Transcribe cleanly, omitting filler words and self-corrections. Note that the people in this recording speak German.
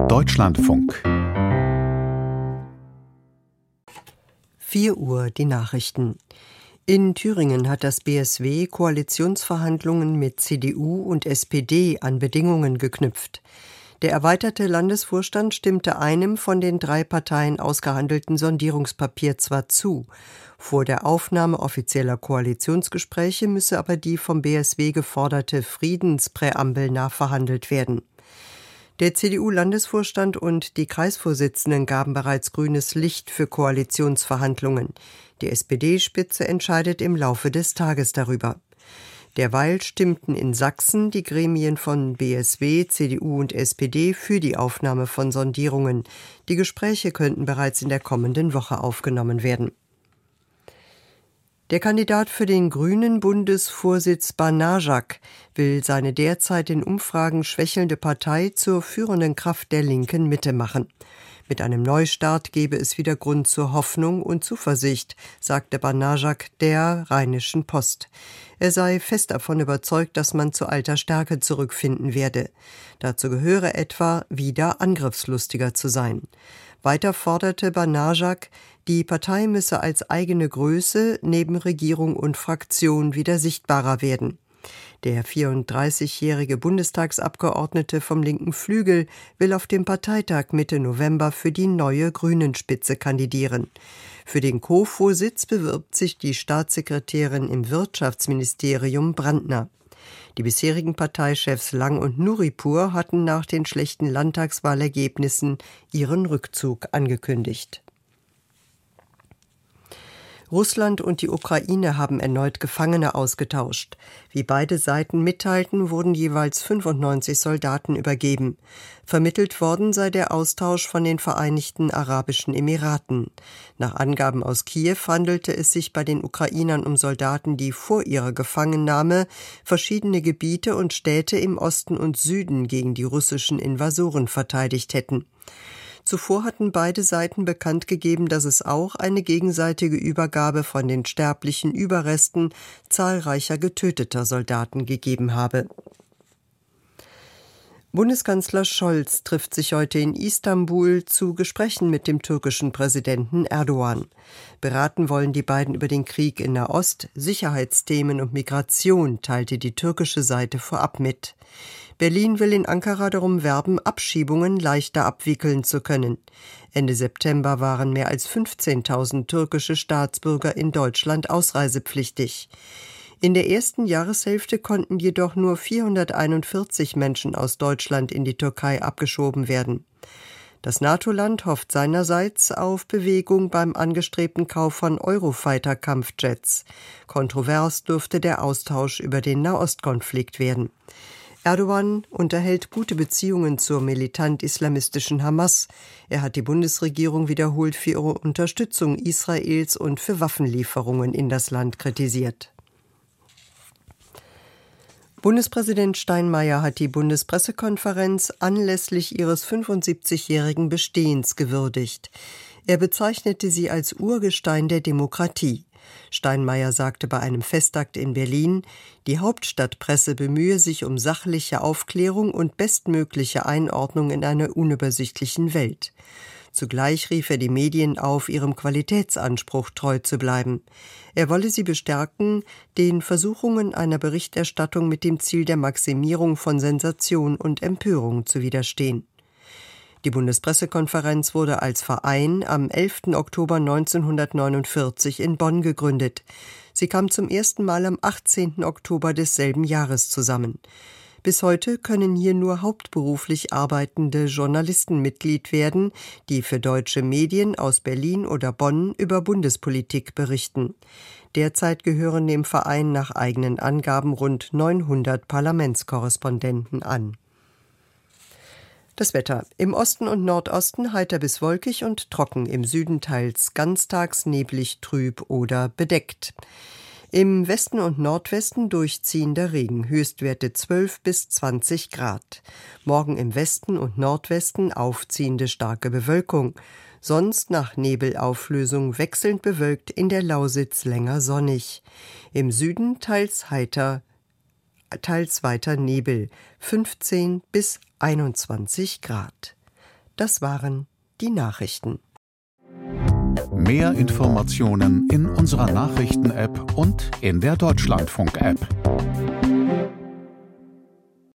Deutschlandfunk. 4 Uhr die Nachrichten. In Thüringen hat das BSW Koalitionsverhandlungen mit CDU und SPD an Bedingungen geknüpft. Der erweiterte Landesvorstand stimmte einem von den 3 Parteien ausgehandelten Sondierungspapier zwar zu. Vor der Aufnahme offizieller Koalitionsgespräche müsse aber die vom BSW geforderte Friedenspräambel nachverhandelt werden. Der CDU-Landesvorstand und die Kreisvorsitzenden gaben bereits grünes Licht für Koalitionsverhandlungen. Die SPD-Spitze entscheidet im Laufe des Tages darüber. Derweil stimmten in Sachsen die Gremien von BSW, CDU und SPD für die Aufnahme von Sondierungen. Die Gespräche könnten bereits in der kommenden Woche aufgenommen werden. Der Kandidat für den grünen Bundesvorsitz Banajak will seine derzeit in Umfragen schwächelnde Partei zur führenden Kraft der linken Mitte machen. Mit einem Neustart gebe es wieder Grund zur Hoffnung und Zuversicht, sagte Banajak der Rheinischen Post. Er sei fest davon überzeugt, dass man zu alter Stärke zurückfinden werde. Dazu gehöre etwa, wieder angriffslustiger zu sein. Weiter forderte Banajak, die Partei müsse als eigene Größe neben Regierung und Fraktion wieder sichtbarer werden. Der 34-jährige Bundestagsabgeordnete vom linken Flügel will auf dem Parteitag Mitte November für die neue Grünen-Spitze kandidieren. Für den Co-Vorsitz bewirbt sich die Staatssekretärin im Wirtschaftsministerium Brandner. Die bisherigen Parteichefs Lang und Nuripur hatten nach den schlechten Landtagswahlergebnissen ihren Rückzug angekündigt. Russland und die Ukraine haben erneut Gefangene ausgetauscht. Wie beide Seiten mitteilten, wurden jeweils 95 Soldaten übergeben. Vermittelt worden sei der Austausch von den Vereinigten Arabischen Emiraten. Nach Angaben aus Kiew handelte es sich bei den Ukrainern um Soldaten, die vor ihrer Gefangennahme verschiedene Gebiete und Städte im Osten und Süden gegen die russischen Invasoren verteidigt hätten. Zuvor hatten beide Seiten bekannt gegeben, dass es auch eine gegenseitige Übergabe von den sterblichen Überresten zahlreicher getöteter Soldaten gegeben habe. Bundeskanzler Scholz trifft sich heute in Istanbul zu Gesprächen mit dem türkischen Präsidenten Erdogan. Beraten wollen die beiden über den Krieg in Nahost, Sicherheitsthemen und Migration, teilte die türkische Seite vorab mit. Berlin will in Ankara darum werben, Abschiebungen leichter abwickeln zu können. Ende September waren mehr als 15.000 türkische Staatsbürger in Deutschland ausreisepflichtig. In der ersten Jahreshälfte konnten jedoch nur 441 Menschen aus Deutschland in die Türkei abgeschoben werden. Das NATO-Land hofft seinerseits auf Bewegung beim angestrebten Kauf von Eurofighter-Kampfjets. Kontrovers dürfte der Austausch über den Nahostkonflikt werden. Erdogan unterhält gute Beziehungen zur militant-islamistischen Hamas. Er hat die Bundesregierung wiederholt für ihre Unterstützung Israels und für Waffenlieferungen in das Land kritisiert. Bundespräsident Steinmeier hat die Bundespressekonferenz anlässlich ihres 75-jährigen Bestehens gewürdigt. Er bezeichnete sie als Urgestein der Demokratie. Steinmeier sagte bei einem Festakt in Berlin, die Hauptstadtpresse bemühe sich um sachliche Aufklärung und bestmögliche Einordnung in einer unübersichtlichen Welt. Zugleich rief er die Medien auf, ihrem Qualitätsanspruch treu zu bleiben. Er wolle sie bestärken, den Versuchungen einer Berichterstattung mit dem Ziel der Maximierung von Sensation und Empörung zu widerstehen. Die Bundespressekonferenz wurde als Verein am 11. Oktober 1949 in Bonn gegründet. Sie kam zum ersten Mal am 18. Oktober desselben Jahres zusammen. Bis heute können hier nur hauptberuflich arbeitende Journalisten Mitglied werden, die für deutsche Medien aus Berlin oder Bonn über Bundespolitik berichten. Derzeit gehören dem Verein nach eigenen Angaben rund 900 Parlamentskorrespondenten an. Das Wetter. Im Osten und Nordosten heiter bis wolkig und trocken, im Süden teils ganztags neblig, trüb oder bedeckt. Im Westen und Nordwesten durchziehender Regen, Höchstwerte 12 bis 20 Grad. Morgen im Westen und Nordwesten aufziehende starke Bewölkung. Sonst nach Nebelauflösung wechselnd bewölkt, in der Lausitz länger sonnig. Im Süden teils heiter, teils weiter Nebel, 15 bis 21 Grad. Das waren die Nachrichten. Mehr Informationen in unserer Nachrichten-App und in der Deutschlandfunk-App.